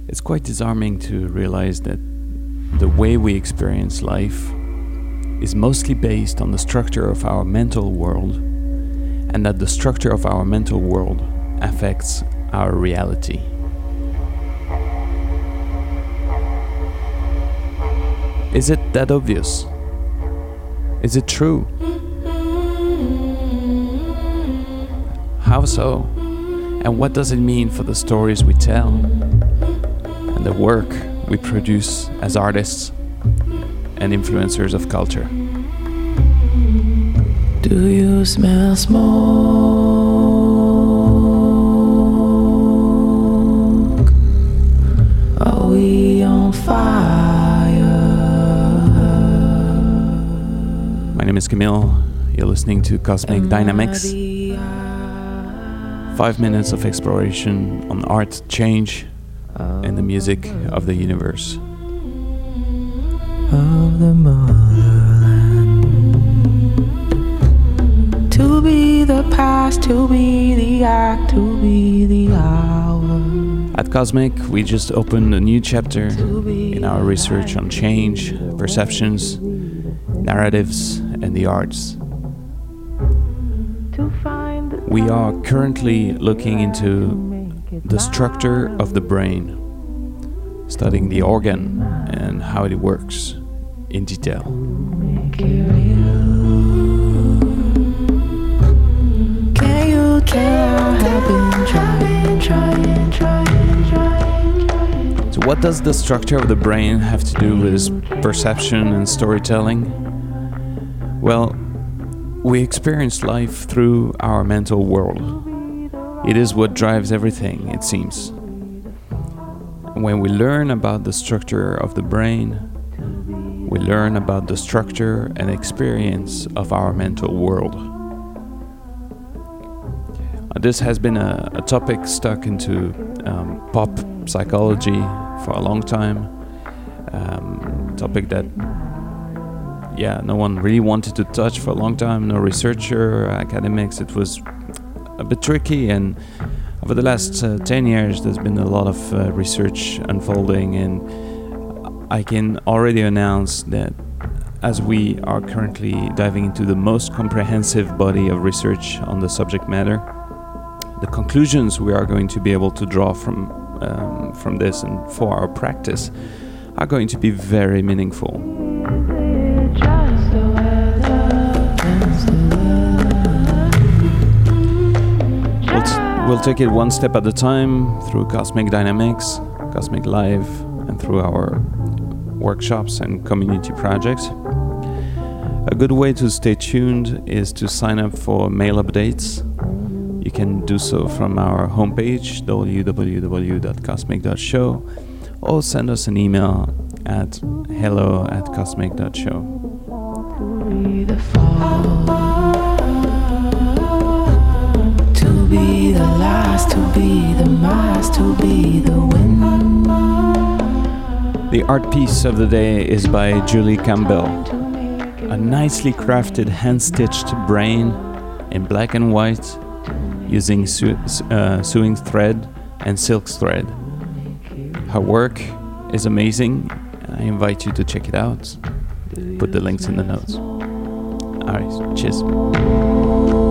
It's quite disarming to realize that the way we experience life is mostly based on the structure of our mental world, and that the structure of our mental world affects our reality. Is it that obvious? Is it true? How so? And what does it mean for the stories we tell and the work we produce as artists and influencers of culture? Do you smell smoke? Are we on fire? My name is Camille. You're listening to Cosmic Dynamics. 5 minutes of exploration on art, change, and the music of the universe. Of the motherland. To be the past, to be the act, to be the hour. At Cosmic, we just opened a new chapter in our research on change, perceptions, narratives, and the arts. We are currently looking into the structure of the brain, studying the organ and how it works in detail. Can you tell I have been trying? So what does the structure of the brain have to do with perception and storytelling? Well, we experience life through our mental world. It is what drives everything, it seems. When we learn about the structure of the brain, we learn about the structure and experience of our mental world. This has been a topic stuck into pop psychology for a long time. Topic that no one really wanted to touch for a long time. No researcher, academics. It was a bit tricky, and over the last 10 years there's been a lot of research unfolding, and I can already announce that as we are currently diving into the most comprehensive body of research on the subject matter, the conclusions we are going to be able to draw from this and for our practice are going to be very meaningful. We'll take it one step at a time through Cosmic Dynamics, Cosmic Live, and through our workshops and community projects. A good way to stay tuned is to sign up for mail updates. You can do so from our homepage, www.cosmic.show, or send us an email at hello@cosmic.show. To be the last, to be the mass, to be the wind. The art piece of the day is by Julie Campbell. A nicely crafted hand-stitched brain in black and white using sewing thread and silk thread. Her work is amazing. I invite you to check it out. Put the links in the notes. Alright, cheers.